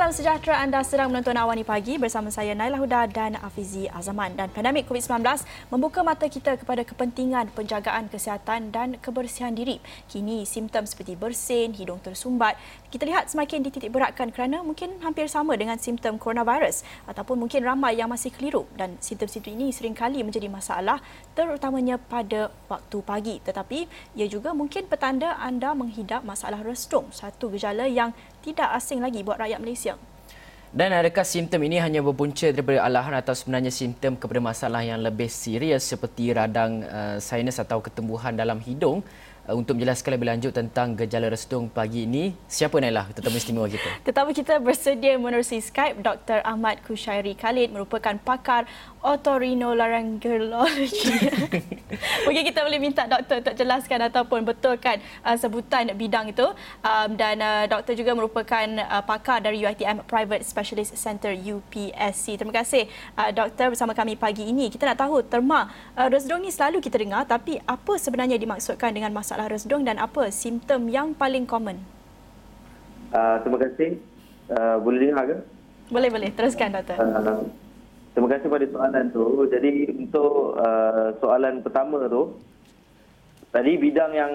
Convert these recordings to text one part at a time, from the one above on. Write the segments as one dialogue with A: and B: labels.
A: Salam sejahtera, anda sedang menonton Awani Pagi bersama saya Naila Huda dan Afizi Azaman. Dan pandemik COVID-19 membuka mata kita kepada kepentingan penjagaan kesihatan dan kebersihan diri. Kini simptom seperti bersin, hidung tersumbat, kita lihat semakin dititik beratkan kerana mungkin hampir sama dengan simptom coronavirus ataupun mungkin ramai yang masih keliru, dan simptom-simptom ini seringkali menjadi masalah terutamanya pada waktu pagi. Tetapi ia juga mungkin petanda anda menghidap masalah restung, satu gejala yang tidak asing lagi buat rakyat Malaysia.
B: Dan adakah simptom ini hanya berpunca daripada alahan atau sebenarnya simptom kepada masalah yang lebih serius seperti radang sinus atau ketembuhan dalam hidung? Untuk menjelaskan lebih lanjut tentang gejala restung pagi ini, siapa Nailah, tetamu istimewa kita?
A: Tetamu kita bersedia menerusi Skype Dr. Ahmad Kushairi Khalid, merupakan pakar otorinolaryngologi. Mungkin kita boleh minta doktor untuk jelaskan ataupun betulkan sebutan bidang itu. Dan doktor juga merupakan pakar dari UiTM Private Specialist Center UPSC. Terima kasih doktor bersama kami pagi ini. Kita nak tahu terma resdung ni selalu kita dengar, tapi apa sebenarnya dimaksudkan dengan masalah resdung dan apa simptom yang paling common?
C: Terima kasih. Boleh dengar ke?
A: Boleh. Teruskan doktor.
C: Terima kasih pada soalan tu. Jadi untuk soalan pertama tu, tadi bidang yang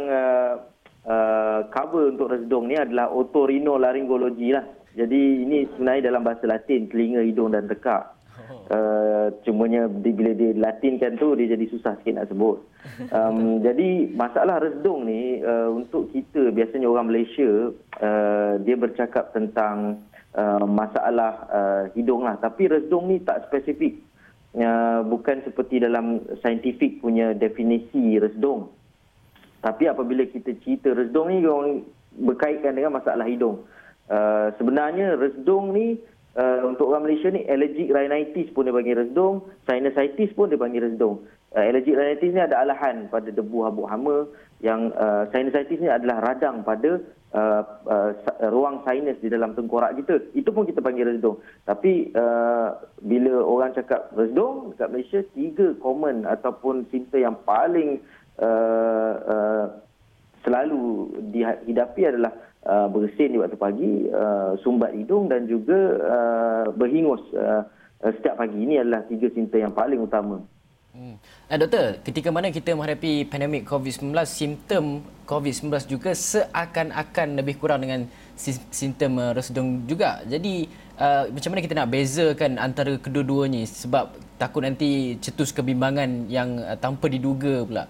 C: cover untuk resdung ni adalah otorinolaryngologi lah. Jadi ini sebenarnya dalam bahasa Latin, telinga, hidung dan tekak. Cumanya bila dia latinkan tu dia jadi susah sikit nak sebut. Jadi masalah resdung ni untuk kita biasanya orang Malaysia dia bercakap tentang masalah hidung lah, tapi resdung ni tak spesifik. Bukan seperti dalam saintifik punya definisi resdung. Tapi apabila kita cerita resdung ni berkaitan dengan masalah hidung. Sebenarnya resdung ni untuk orang Malaysia ni allergic rhinitis pun dia panggil resdung, sinusitis pun dia panggil resdung. Allergic rhinitis ni ada alahan pada debu habuk hama, yang sinusitis ni adalah radang pada ruang sinus di dalam tengkorak kita. Itu pun kita panggil resdung. Tapi bila orang cakap resdung dekat Malaysia, 3 common ataupun simptom yang paling selalu dihidapi adalah bersin di waktu pagi, sumbat hidung dan juga berhingus setiap pagi. Ini adalah 3 simptom yang paling utama.
B: Doktor, ketika mana kita menghadapi pandemik COVID-19, simptom COVID-19 juga seakan-akan lebih kurang dengan simptom resdung juga. Jadi macam mana kita nak bezakan antara kedua-duanya, sebab takut nanti cetus kebimbangan yang tanpa diduga pula.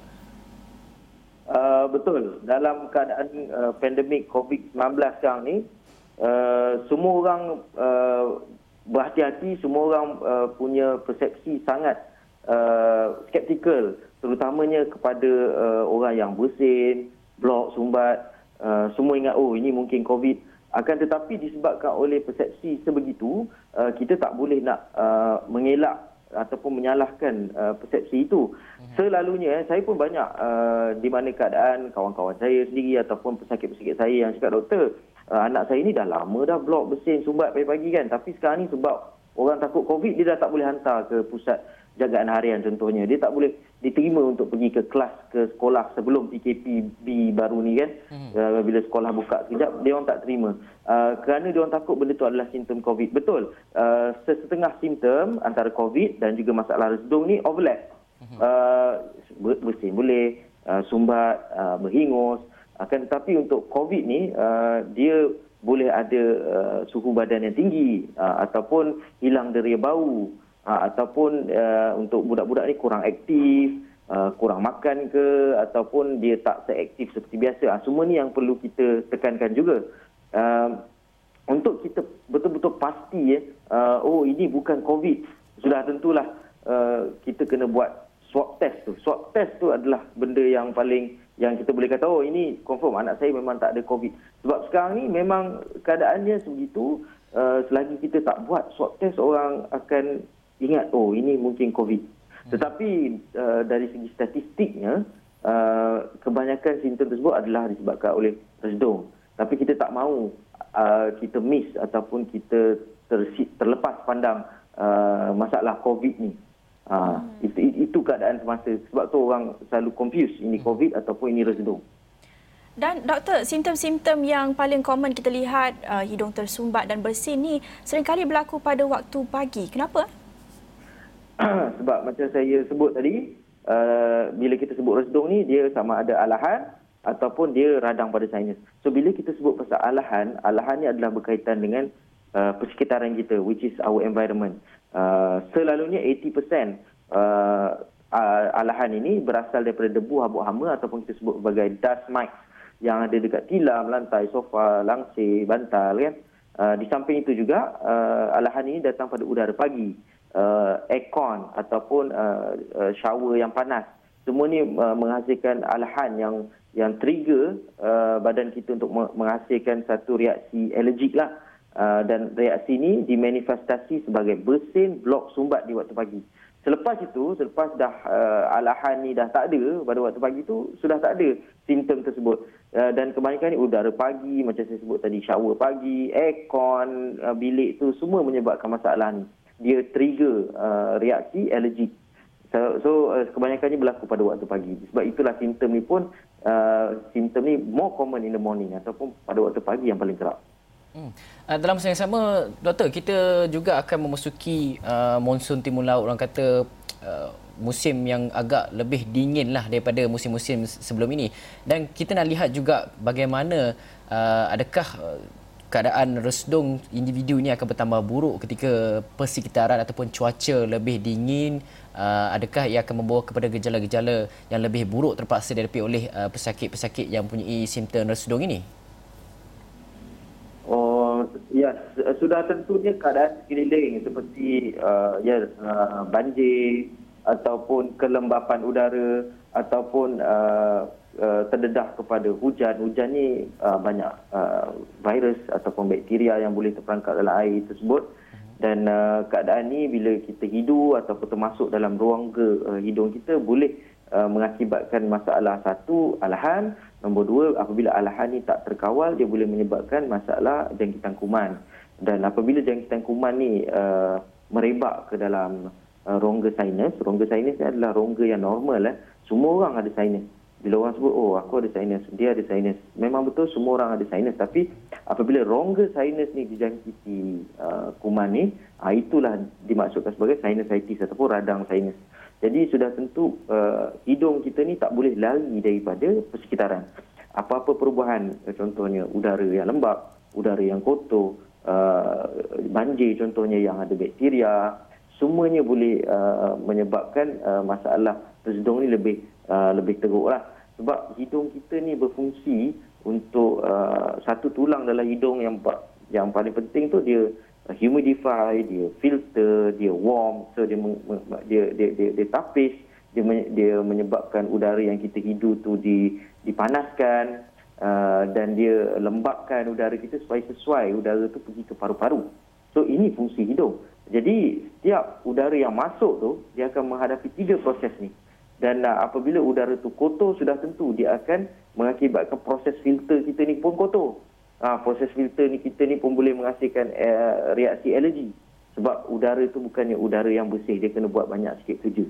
C: Betul. Dalam keadaan pandemik COVID-19 sekarang ni, semua orang berhati-hati, semua orang punya persepsi sangat skeptikal, terutamanya kepada orang yang bersin, blok, sumbat. Semua ingat, oh ini mungkin COVID. Akan tetapi disebabkan oleh persepsi sebegitu, kita tak boleh nak mengelak ataupun menyalahkan persepsi itu. Selalunya saya pun banyak di mana keadaan kawan-kawan saya sendiri ataupun pesakit-pesakit saya yang cakap, doktor, anak saya ni dah lama dah blok, bersin, sumbat pagi-pagi kan, tapi sekarang ni sebab orang takut COVID, dia dah tak boleh hantar ke pusat jagaan harian contohnya. Dia tak boleh diterima untuk pergi ke kelas, ke sekolah sebelum PKP baru ni kan. Bila sekolah buka sekejap, dia orang tak terima. Kerana dia orang takut benda tu adalah simptom COVID. Betul. Setengah simptom antara COVID dan juga masalah resdung ni overlap. Bersin boleh, sumbat, berhingus. Akan tetapi untuk COVID ni, dia boleh ada suhu badan yang tinggi, ataupun hilang deria bau, ataupun untuk budak-budak ni kurang aktif, kurang makan ke, ataupun dia tak seaktif seperti biasa. Semua ni yang perlu kita tekankan juga. Untuk kita betul-betul pasti oh ini bukan COVID, sudah tentulah kita kena buat swab test tu. Swab test tu adalah benda yang paling, yang kita boleh kata, oh ini confirm anak saya memang tak ada COVID. Sebab sekarang ni memang keadaannya sebegitu, selagi kita tak buat swab test, orang akan ingat, oh ini mungkin COVID. Tetapi dari segi statistiknya, kebanyakan simptom tersebut adalah disebabkan oleh resdung. Tapi kita tak mahu kita miss ataupun kita terlepas pandang masalah COVID ni. Itu keadaan semasa. Sebab tu orang selalu confuse, ini COVID ataupun ini resdung.
A: Dan doktor, simptom-simptom yang paling common kita lihat hidung tersumbat dan bersin ni seringkali berlaku pada waktu pagi. Kenapa?
C: Sebab macam saya sebut tadi, bila kita sebut resdung ni, dia sama ada alahan ataupun dia radang pada sinus. So bila kita sebut pasal alahan ni adalah berkaitan dengan persekitaran kita, which is our environment. Selalunya 80% alahan ini berasal daripada debu, habuk hama ataupun kita sebut sebagai dust mites yang ada dekat tilam, lantai, sofa, langsir, bantal kan. Di samping itu juga alahan ini datang pada udara pagi, aircon ataupun shower yang panas. Semua ni menghasilkan alahan yang trigger badan kita untuk menghasilkan satu reaksi alergik lah. Dan reaksi ini dimanifestasi sebagai bersin, blok, sumbat di waktu pagi. Selepas dah alahan ni dah tak ada pada waktu pagi tu, sudah tak ada simptom tersebut. Dan kebanyakan ni udara pagi, macam saya sebut tadi, shower pagi, aircon, bilik tu semua menyebabkan masalah ni. Dia trigger reaksi alergik. So kebanyakannya berlaku pada waktu pagi. Sebab itulah simptom ni pun, simptom ni more common in the morning ataupun pada waktu pagi yang paling kerap.
B: Dalam masa yang sama, doktor, kita juga akan memasuki monsun timur laut. Orang kata musim yang agak lebih dingin lah daripada musim-musim sebelum ini. Dan kita nak lihat juga bagaimana adakah keadaan resdung individu ini akan bertambah buruk ketika persekitaran ataupun cuaca lebih dingin. Adakah ia akan membawa kepada gejala-gejala yang lebih buruk terpaksa dihadapi oleh pesakit-pesakit yang mempunyai simptom resdung ini?
C: Ya, sudah tentunya keadaan sekeliling seperti banjir ataupun kelembapan udara ataupun terdedah kepada hujan. Hujan ni banyak virus ataupun bakteria yang boleh terperangkap dalam air tersebut. Dan keadaan ni bila kita hidu ataupun termasuk dalam rongga hidung kita boleh mengakibatkan masalah, satu, alahan. Nombor dua, apabila alahan ni tak terkawal, dia boleh menyebabkan masalah jangkitan kuman. Dan apabila jangkitan kuman ni merebak ke dalam rongga sinus ni adalah rongga yang normal. Semua orang ada sinus. Bila orang sebut, oh aku ada sinus, dia ada sinus. Memang betul semua orang ada sinus. Tapi apabila rongga sinus ni dijangkiti kuman ni, itulah dimaksudkan sebagai sinusitis ataupun radang sinus. Jadi sudah tentu hidung kita ni tak boleh lari daripada persekitaran. Apa-apa perubahan, contohnya udara yang lembab, udara yang kotor, banjir contohnya yang ada bakteria, semuanya boleh menyebabkan masalah resdung ni lebih teruk lah. Sebab hidung kita ni berfungsi untuk satu tulang dalam hidung yang paling penting tu dia humidify, dia filter, dia warm, so dia tapis, dia menyebabkan udara yang kita hidu tu dipanaskan, dan dia lembabkan udara kita supaya sesuai udara tu pergi ke paru-paru. So ini fungsi hidung. Jadi setiap udara yang masuk tu dia akan menghadapi 3 proses ni. Dan apabila udara tu kotor, sudah tentu dia akan mengakibatkan proses filter kita ni pun kotor. Proses filter ni kita ni pun boleh menghasilkan reaksi alergi. Sebab udara tu bukannya udara yang bersih, dia kena buat banyak sikit kerja.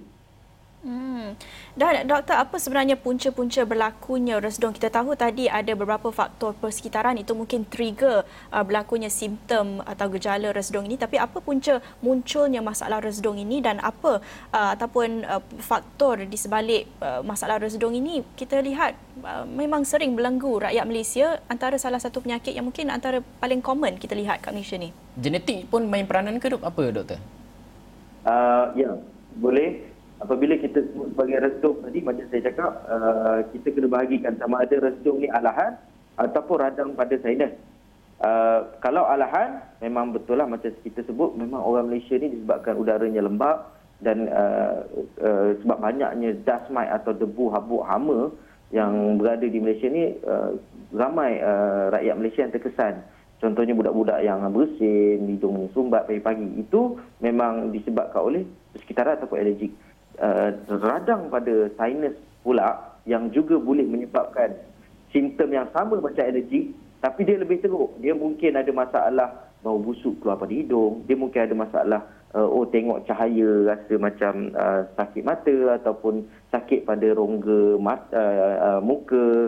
A: Dan doktor, apa sebenarnya punca-punca berlakunya resdung? Kita tahu tadi ada beberapa faktor persekitaran itu mungkin trigger berlakunya simptom atau gejala resdung ini, tapi apa punca munculnya masalah resdung ini dan apa ataupun faktor di sebalik masalah resdung ini? Kita lihat memang sering belenggu rakyat Malaysia, antara salah satu penyakit yang mungkin antara paling common kita lihat kat Malaysia ni.
B: Genetik pun main peranan ke apa, doktor?
C: Ya, boleh. Apabila kita sebut sebagai resdung tadi, macam saya cakap, kita kena bahagikan sama ada resdung ni alahan ataupun radang pada sinus. Kalau alahan, memang betul lah macam kita sebut, memang orang Malaysia ni disebabkan udaranya lembab dan sebab banyaknya dust mite atau debu habuk hama yang berada di Malaysia ni, ramai rakyat Malaysia yang terkesan. Contohnya budak-budak yang bersin, hidung sumbat pagi-pagi, itu memang disebabkan oleh persekitaran ataupun alergik. Radang pada sinus pula yang juga boleh menyebabkan simptom yang sama macam alergi, tapi dia lebih teruk. Dia mungkin ada masalah bau busuk keluar pada hidung, dia mungkin ada masalah tengok cahaya rasa macam sakit mata ataupun sakit pada rongga muka,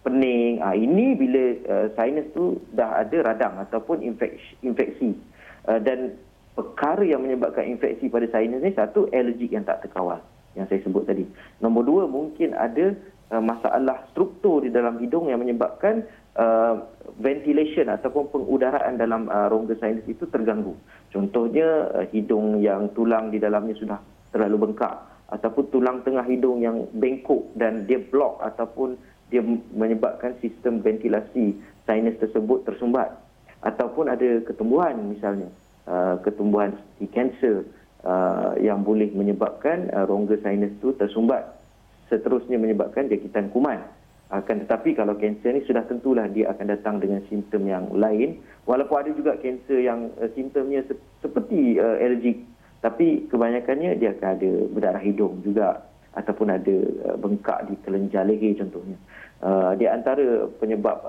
C: pening. Ini bila sinus tu dah ada radang ataupun infeksi. Dan perkara yang menyebabkan infeksi pada sinus ni, satu, alergik yang tak terkawal yang saya sebut tadi. Nombor dua, mungkin ada masalah struktur di dalam hidung yang menyebabkan ventilation ataupun pengudaraan dalam rongga sinus itu terganggu. Contohnya hidung yang tulang di dalamnya sudah terlalu bengkak, ataupun tulang tengah hidung yang bengkok dan dia blok ataupun dia menyebabkan sistem ventilasi sinus tersebut tersumbat. Ataupun ada ketumbuhan misalnya, ketumbuhan seperti kanser yang boleh menyebabkan rongga sinus itu tersumbat, seterusnya menyebabkan jangkitan kuman. Akan tetapi kalau kanser ni sudah tentulah dia akan datang dengan simptom yang lain, walaupun ada juga kanser yang simptomnya seperti alergik, tapi kebanyakannya dia akan ada berdarah hidung juga, ataupun ada bengkak di kelenjar leher contohnya. Di antara penyebab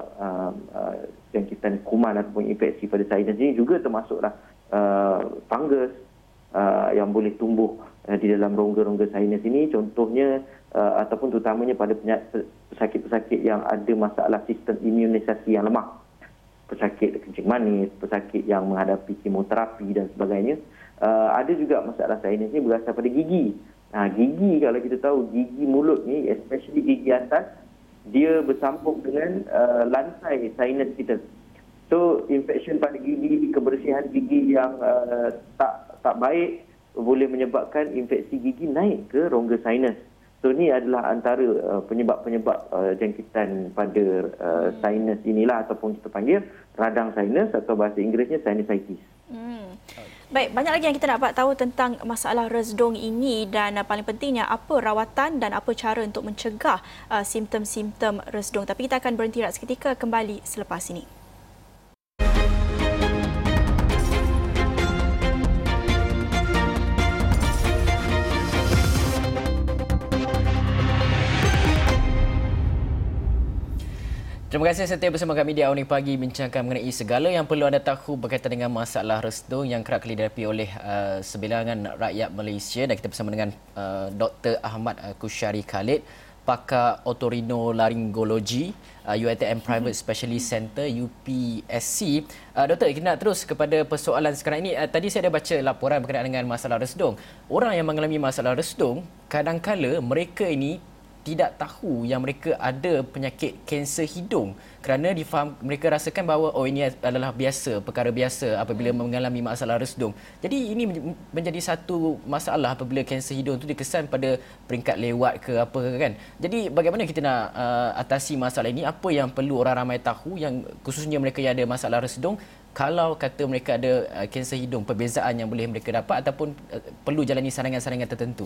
C: jangkitan kuman ataupun infeksi pada sinus ini juga termasuklah fungus yang boleh tumbuh di dalam rongga-rongga sinus ini, contohnya ataupun terutamanya pada pesakit-pesakit yang ada masalah sistem imunisasi yang lemah, pesakit kencing manis, pesakit yang menghadapi kemoterapi dan sebagainya. Ada juga masalah sinus ini berasal pada gigi. Gigi, kalau kita tahu, gigi mulut ni, especially gigi atas, dia bersambung dengan lantai sinus kita. So, infection pada gigi, kebersihan gigi yang tak baik boleh menyebabkan infeksi gigi naik ke rongga sinus. So, ini adalah antara penyebab-penyebab jangkitan pada sinus inilah, ataupun kita panggil radang sinus atau bahasa Inggerisnya sinusitis.
A: Baik, banyak lagi yang kita nak tahu tentang masalah resdung ini, dan paling pentingnya apa rawatan dan apa cara untuk mencegah simptom-simptom resdung. Tapi kita akan berhenti seketika, kembali selepas ini.
B: Terima kasih setia bersama kami di Awani Pagi, bincangkan mengenai segala yang perlu anda tahu berkaitan dengan masalah resdung yang kerap kali dihadapi oleh sebilangan rakyat Malaysia. Dan kita bersama dengan Dr. Ahmad Kusyari Khalid, pakar otorinolaringologi, UiTM Private Specialist Center UPSC. Doktor, kita nak terus kepada persoalan sekarang ini. Tadi saya ada baca laporan berkenaan dengan masalah resdung. Orang yang mengalami masalah resdung, kadang-kala mereka ini tidak tahu yang mereka ada penyakit kanser hidung, kerana mereka rasakan bahawa ini adalah perkara biasa apabila mengalami masalah resdung. Jadi ini menjadi satu masalah apabila kanser hidung itu dikesan pada peringkat lewat ke apa kan. Jadi bagaimana kita nak atasi masalah ini? Apa yang perlu orang ramai tahu, yang khususnya mereka yang ada masalah resdung, kalau kata mereka ada kanser hidung, perbezaan yang boleh mereka dapat ataupun perlu jalani saringan-saringan tertentu?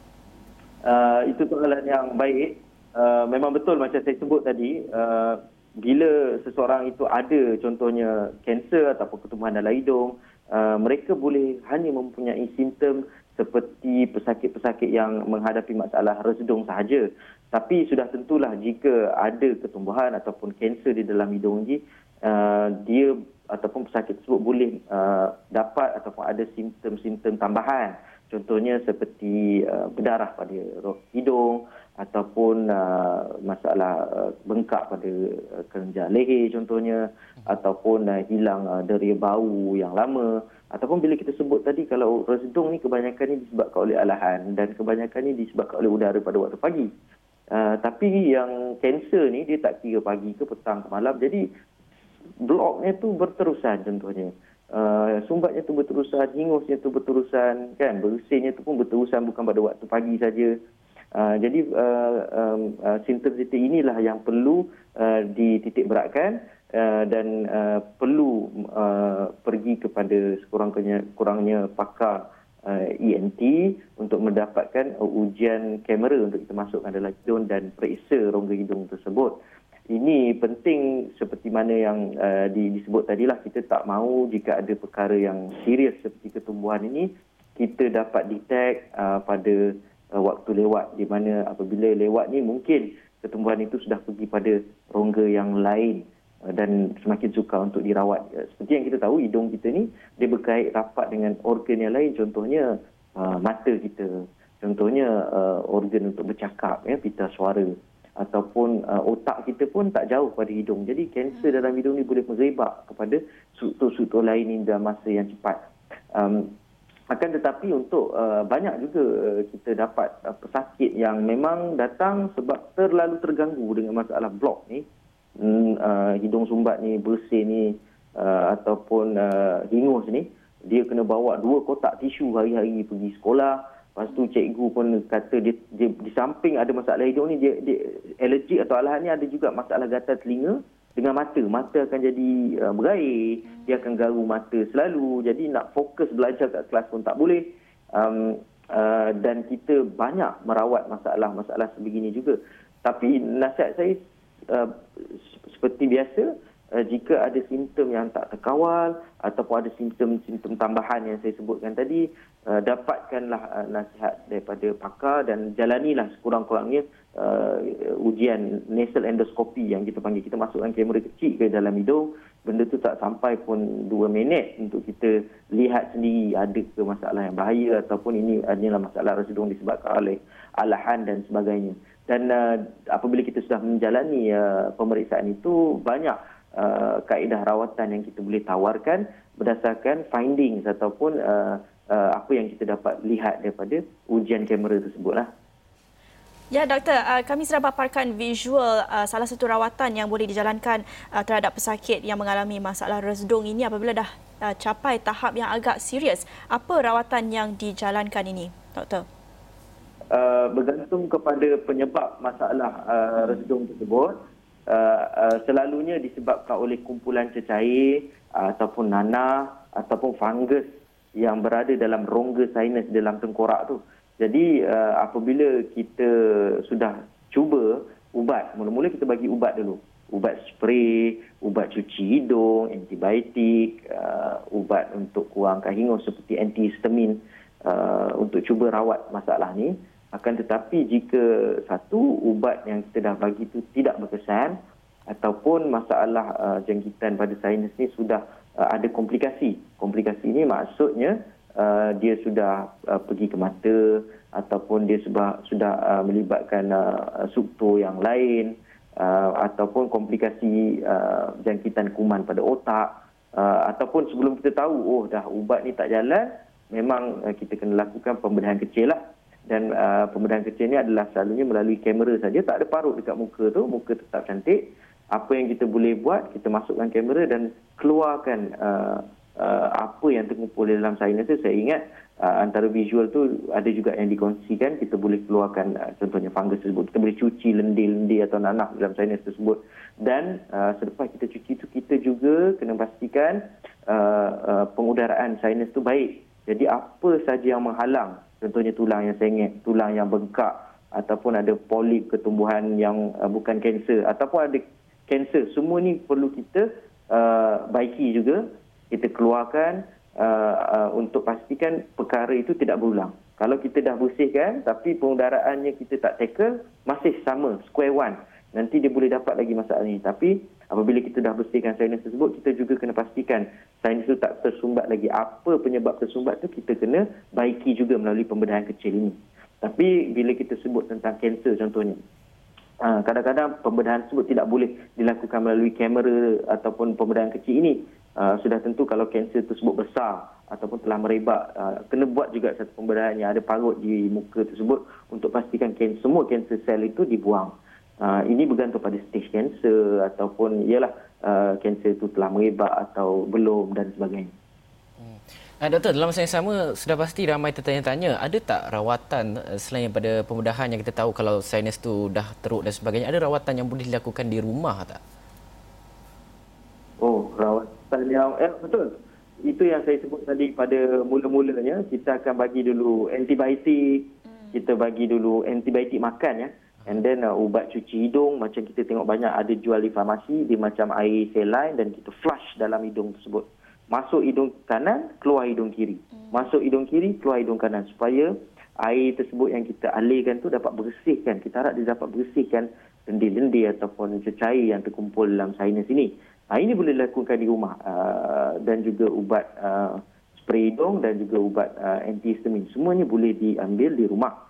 C: Itu soalan yang baik. Memang betul macam saya sebut tadi, bila seseorang itu ada contohnya kanser ataupun ketumbuhan dalam hidung, mereka boleh hanya mempunyai simptom seperti pesakit-pesakit yang menghadapi masalah resdung sahaja. Tapi sudah tentulah jika ada ketumbuhan ataupun kanser di dalam hidung ini, dia ataupun pesakit tersebut boleh dapat ataupun ada simptom-simptom tambahan. Contohnya seperti berdarah pada hidung, ataupun masalah bengkak pada kelenjar leher contohnya, ataupun hilang deria bau yang lama, ataupun bila kita sebut tadi, kalau resdung ni kebanyakan ni disebabkan oleh alahan dan kebanyakan ni disebabkan oleh udara pada waktu pagi. Tapi yang kanser ni dia tak kira pagi ke petang ke malam, jadi bloknya tu berterusan contohnya. Sumbatnya tu berterusan, hingusnya tu berterusan, kan, bersinnya tu pun berterusan, bukan pada waktu pagi saja. Jadi simptom-simptom inilah yang perlu dititik beratkan dan perlu pergi kepada sekurang-kurangnya pakar ENT untuk mendapatkan ujian kamera untuk kita masukkan dalam hidung dan periksa rongga hidung tersebut. Ini penting seperti mana yang disebut tadilah, kita tak mahu jika ada perkara yang serius seperti ketumbuhan ini, kita dapat detect pada waktu lewat, di mana apabila lewat ni mungkin ketumbuhan itu sudah pergi pada rongga yang lain dan semakin sukar untuk dirawat. Seperti yang kita tahu, hidung kita ni dia berkait rapat dengan organ yang lain, contohnya mata kita, contohnya organ untuk bercakap, pita suara. ataupun otak kita pun tak jauh pada hidung. Jadi kanser dalam hidung ni boleh merebak kepada struktur-struktur lain ini dalam masa yang cepat. Akan tetapi untuk banyak juga kita dapat pesakit yang memang datang sebab terlalu terganggu dengan masalah blok ni. Hidung sumbat ni, bersin ni ataupun hingus ni, dia kena bawa 2 kotak tisu hari-hari pergi sekolah. Lepas tu cikgu pun kata dia di samping ada masalah hidung ni, dia alergik atau alahan ni ada juga masalah gatal telinga dengan mata. Mata akan jadi berair, dia akan garu mata selalu. Jadi nak fokus belajar kat kelas pun tak boleh. Dan kita banyak merawat masalah-masalah sebegini juga. Tapi nasihat saya seperti biasa, jika ada simptom yang tak terkawal ataupun ada simptom-simptom tambahan yang saya sebutkan tadi, dapatkanlah nasihat daripada pakar dan jalanilah sekurang-kurangnya ujian nasal endoskopi yang kita panggil. Kita masukkan kamera kecil ke dalam hidung, benda tu tak sampai pun 2 minit untuk kita lihat sendiri ada ke masalah yang bahaya ataupun ini adalah masalah residung disebabkan oleh alahan dan sebagainya. Dan apabila kita sudah menjalani pemeriksaan itu, banyak kaedah rawatan yang kita boleh tawarkan berdasarkan findings ataupun apa yang kita dapat lihat daripada ujian kamera tersebutlah.
A: Ya, Doktor, kami sudah paparkan visual salah satu rawatan yang boleh dijalankan terhadap pesakit yang mengalami masalah residung ini apabila dah capai tahap yang agak serius. Apa rawatan yang dijalankan ini, Doktor?
C: Bergantung kepada penyebab masalah residung tersebut. Selalunya disebabkan oleh kumpulan cecair ataupun nanah ataupun fungus yang berada dalam rongga sinus dalam tengkorak tu. Jadi apabila kita sudah cuba ubat, mula-mula kita bagi ubat dulu. Ubat spray, ubat cuci hidung, antibiotik, ubat untuk kurangkan hingus seperti antihistamin untuk cuba rawat masalah ni. Akan tetapi jika satu ubat yang kita dah bagi itu tidak berkesan ataupun masalah jangkitan pada sinus ni sudah ada komplikasi. Komplikasi ini maksudnya dia sudah pergi ke mata ataupun dia sudah melibatkan struktur yang lain ataupun komplikasi jangkitan kuman pada otak ataupun sebelum kita tahu dah ubat ni tak jalan, memang kita kena lakukan pembedahan kecil lah. Dan pembedahan kecil ni adalah selalunya melalui kamera saja, tak ada parut dekat muka tu, muka tetap cantik. Apa yang kita boleh buat, kita masukkan kamera dan keluarkan apa yang terkumpul dalam sinus tu. Saya ingat antara visual tu ada juga yang dikongsikan, kita boleh keluarkan contohnya fungus tersebut. Kita boleh cuci lendir-lendir atau nanah dalam sinus tersebut. Dan selepas kita cuci tu, kita juga kena pastikan pengudaraan sinus tu baik. Jadi apa saja yang menghalang, contohnya tulang yang sengit, tulang yang bengkak ataupun ada polip ketumbuhan yang bukan kanser ataupun ada kanser, semua ni perlu kita baiki juga, kita keluarkan untuk pastikan perkara itu tidak berulang. Kalau kita dah bersihkan tapi pengudaraannya kita tak tackle, masih sama, square one, nanti dia boleh dapat lagi masalah ni. Tapi apabila kita dah bersihkan sinus tersebut, kita juga kena pastikan sinus itu tak tersumbat lagi. Apa penyebab tersumbat tu kita kena baiki juga melalui pembedahan kecil ini. Tapi bila kita sebut tentang kanser contohnya, kadang-kadang pembedahan tersebut tidak boleh dilakukan melalui kamera ataupun pembedahan kecil ini. Sudah tentu kalau kanser tersebut besar ataupun telah merebak, kena buat juga satu pembedahan yang ada parut di muka tersebut untuk pastikan semua kanser sel itu dibuang. Ini bergantung pada stage kanser ataupun kanser itu telah merebak atau belum dan sebagainya.
B: Doktor, dalam masa yang sama sudah pasti ramai tertanya-tanya, ada tak rawatan selain daripada pembedahan yang kita tahu kalau sinus tu dah teruk dan sebagainya, ada rawatan yang boleh dilakukan di rumah tak?
C: Rawatan yang betul. Itu yang saya sebut tadi pada mula-mulanya, kita akan bagi dulu antibiotik, kita bagi dulu antibiotik makan ya. And then ubat cuci hidung, macam kita tengok banyak ada jual di farmasi, dia macam air saline dan kita flush dalam hidung tersebut. Masuk hidung kanan, keluar hidung kiri. Masuk hidung kiri, keluar hidung kanan. Supaya air tersebut yang kita alirkan tu dapat bersihkan. Kita harap dia dapat bersihkan lendir-lendir ataupun cecair yang terkumpul dalam sinus ini. Ini boleh dilakukan di rumah. Dan juga ubat spray hidung dan juga ubat antihistamin. Semuanya boleh diambil di rumah.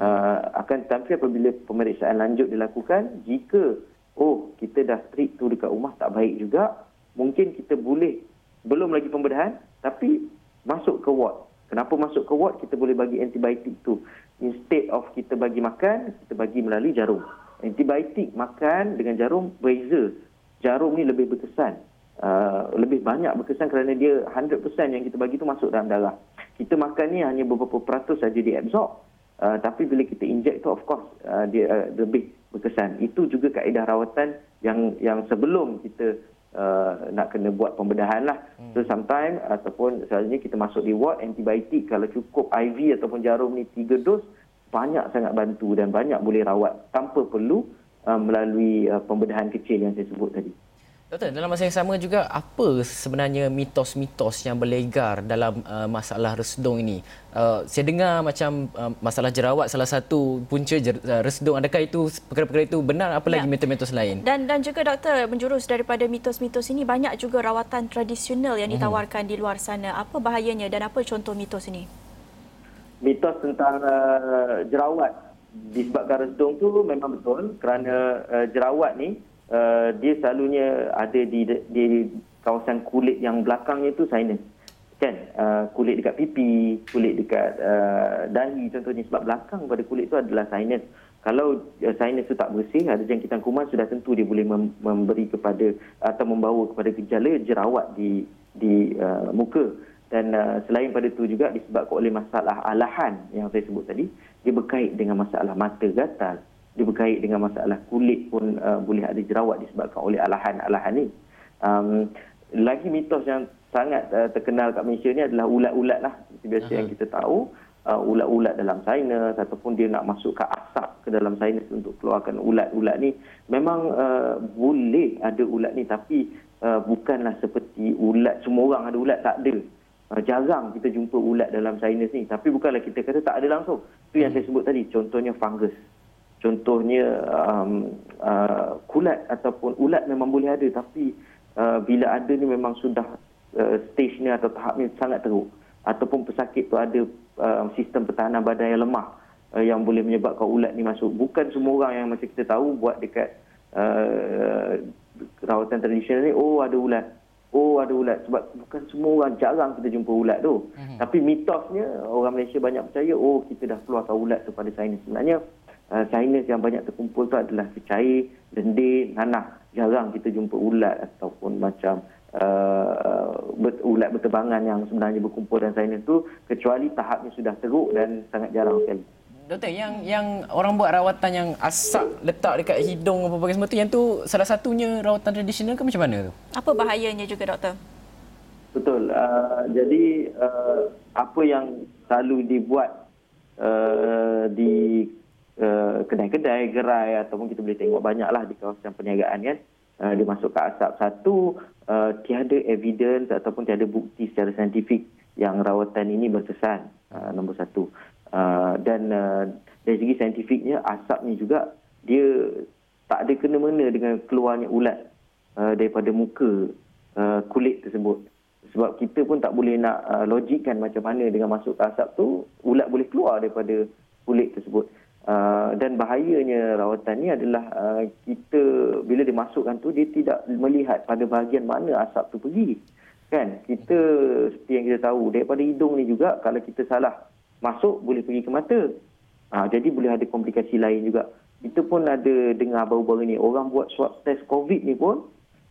C: Akan tetapi apabila pemeriksaan lanjut dilakukan, jika kita dah treat tu dekat rumah tak baik juga, mungkin kita boleh, belum lagi pembedahan, tapi masuk ke ward. Kenapa masuk ke ward? Kita boleh bagi antibiotik tu. Instead of kita bagi makan, kita bagi melalui jarum. Antibiotik makan dengan jarum beza. Jarum ni lebih berkesan. Lebih banyak berkesan kerana dia 100% yang kita bagi tu masuk dalam darah. Kita makan ni hanya beberapa peratus saja diabsorb. Tapi bila kita inject tu, of course, dia lebih berkesan. Itu juga kaedah rawatan yang sebelum kita nak kena buat pembedahan lah. So sometimes ataupun selalunya kita masuk di ward, antibiotik kalau cukup IV ataupun jarum ni 3 dos, banyak sangat bantu dan banyak boleh rawat tanpa perlu melalui pembedahan kecil yang saya sebut tadi.
B: Doktor, dalam masa yang sama juga, apa sebenarnya mitos-mitos yang berlegar dalam masalah resdung ini? Saya dengar macam masalah jerawat salah satu punca resdung. Adakah itu perkara-perkara itu benar? Apa lagi mitos-mitos lain?
A: Dan juga doktor, menjurus daripada mitos-mitos ini, banyak juga rawatan tradisional yang ditawarkan di luar sana. Apa bahayanya dan apa contoh mitos ini?
C: Mitos tentang jerawat disebabkan resdung tu memang betul, kerana jerawat ni dia selalunya ada di kawasan kulit yang belakangnya tu sinus. Kan? Kulit dekat pipi, kulit dekat dahi contohnya, sebab belakang pada kulit tu adalah sinus. Kalau sinus tu tak bersih, ada jangkitan kuman, sudah tentu dia boleh memberi kepada atau membawa kepada gejala jerawat di muka. Dan selain pada itu juga disebabkan oleh masalah alahan yang saya sebut tadi, dia berkait dengan masalah mata gatal, dia berkait dengan masalah kulit pun boleh ada jerawat disebabkan oleh alahan-alahan ni. Lagi mitos yang sangat terkenal kat Malaysia ni adalah ulat-ulat lah. Seperti biasa yang kita tahu, ulat-ulat dalam sinus ataupun dia nak masukkan asap ke dalam sinus untuk keluarkan ulat-ulat ni. Memang boleh ada ulat ni, tapi bukanlah seperti ulat, semua orang ada ulat, tak ada. Jarang kita jumpa ulat dalam sinus ni. Tapi bukanlah kita kata tak ada langsung. Itu yang saya sebut tadi, contohnya fungus. Contohnya kulat ataupun ulat memang boleh ada, tapi bila ada ni memang sudah stage-nya atau tahapnya sangat teruk. Ataupun pesakit tu ada sistem pertahanan badan yang lemah yang boleh menyebabkan ulat ni masuk. Bukan semua orang yang macam kita tahu buat dekat rawatan tradisional ni, ada ulat. Ada ulat. Sebab bukan semua orang, jarang kita jumpa ulat tu. Tapi mitosnya orang Malaysia banyak percaya, kita dah keluarkan ulat tu pada sinus. Sebenarnya sinus yang banyak terkumpul tu adalah cecair, lendir, nanah. Jarang kita jumpa ulat ataupun macam ulat berterbangan yang sebenarnya berkumpul dalam sinus tu, kecuali tahapnya sudah teruk dan sangat jarang sekali.
B: Doktor, yang orang buat rawatan yang asap letak dekat hidung apa-apa semua tu, yang tu salah satunya rawatan tradisional ke macam mana tu?
A: Apa bahayanya juga, doktor?
C: Betul. Jadi apa yang selalu dibuat di kedai-kedai, gerai ataupun kita boleh tengok banyaklah di kawasan perniagaan kan, dia masukkan asap. Satu, tiada evidence ataupun tiada bukti secara saintifik yang rawatan ini berkesan, nombor satu. Dan dari segi saintifiknya, asap ni juga dia tak ada kena-mena dengan keluarnya ulat daripada muka kulit tersebut. Sebab kita pun tak boleh nak logikkan macam mana dengan masuk ke asap tu ulat boleh keluar daripada kulit tersebut. Dan bahayanya rawatan ni adalah kita bila dimasukkan tu, dia tidak melihat pada bahagian mana asap tu pergi. Kan? Kita seperti yang kita tahu, daripada hidung ni juga kalau kita salah masuk boleh pergi ke mata. Jadi boleh ada komplikasi lain juga. Kita pun ada dengar baru-baru ni orang buat swab test COVID ni pun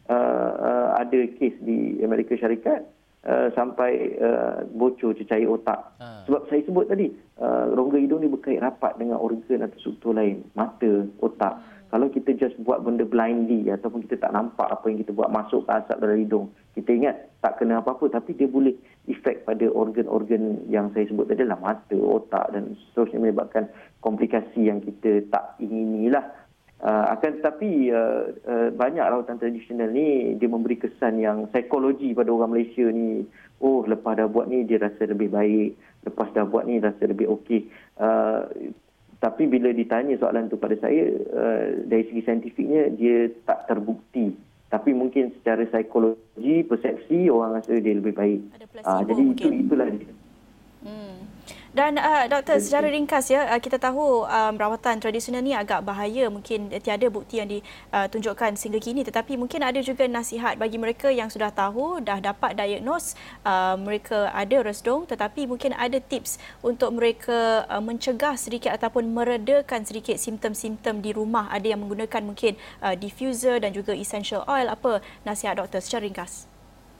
C: ada kes di Amerika Syarikat sampai bocor cecair otak. Sebab saya sebut tadi, rongga hidung ni berkait rapat dengan organ atau struktur lain, mata, otak. Kalau kita just buat benda blindly ataupun kita tak nampak apa yang kita buat masuk ke asap dalam hidung, kita ingat tak kena apa-apa, tapi dia boleh efek pada organ-organ yang saya sebut tadi lah, mata, otak dan seterusnya, menyebabkan komplikasi yang kita tak inginilah. Akan tetapi banyak rawatan tradisional ni dia memberi kesan yang psikologi pada orang Malaysia ni. Lepas dah buat ni dia rasa lebih baik, lepas dah buat ni rasa lebih okey. Tapi bila ditanya soalan tu pada saya, dari segi saintifiknya dia tak terbukti. Tapi mungkin secara psikologi, persepsi orang rasa dia lebih baik.
A: Ada placebo
C: jadi
A: mungkin.
C: itulah dia.
A: Dan doktor, secara ringkas ya, kita tahu rawatan tradisional ni agak bahaya, mungkin tiada bukti yang ditunjukkan sehingga kini, tetapi mungkin ada juga nasihat bagi mereka yang sudah tahu, dah dapat diagnos, mereka ada resdung, tetapi mungkin ada tips untuk mereka mencegah sedikit ataupun meredakan sedikit simptom-simptom di rumah. Ada yang menggunakan mungkin diffuser dan juga essential oil. Apa nasihat doktor secara ringkas?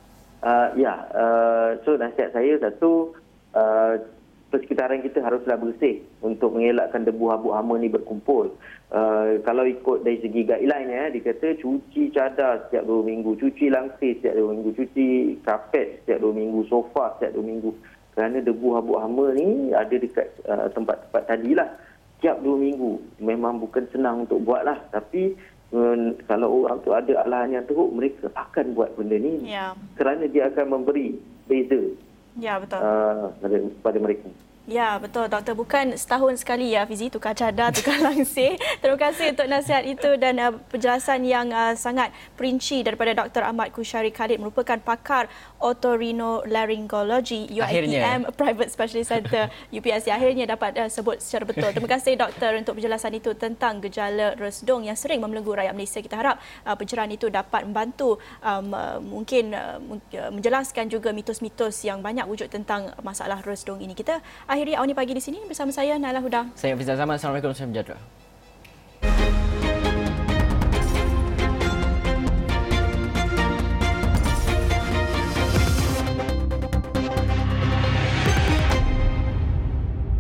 C: So nasihat saya satu, persekitaran kita haruslah bersih untuk mengelakkan debu habuk hama ni berkumpul. Kalau ikut dari segi guideline dia kata cuci cadar setiap 2 minggu, cuci langsir setiap 2 minggu, cuci kapet setiap 2 minggu, sofa setiap 2 minggu. Kerana debu habuk hama ni ada dekat tempat-tempat tadilah. Setiap 2 minggu. Memang bukan senang untuk buatlah, tapi kalau orang tu ada alahan yang teruk, mereka akan buat benda ni. Kerana dia akan memberi beza.
A: Ya, betul.
C: Pada mereka.
A: Ya, betul doktor. Bukan setahun sekali ya Fizi tukar cadar, tukar langsir. Terima kasih untuk nasihat itu dan penjelasan yang sangat perinci daripada Dr. Ahmad Khusyari Khalid, merupakan pakar otorinolaryngology UITM Private Specialist Center UPSC. Akhirnya dapat sebut secara betul. Terima kasih doktor untuk penjelasan itu tentang gejala resdung yang sering membelenggu rakyat Malaysia. Kita harap pencerahan itu dapat membantu mungkin menjelaskan juga mitos-mitos yang banyak wujud tentang masalah resdung ini. Kita akhiri Awani Pagi di sini bersama saya Nailah Huda.
B: Saya Fiza Zaman. Assalamualaikum warahmatullahi wabarakatuh.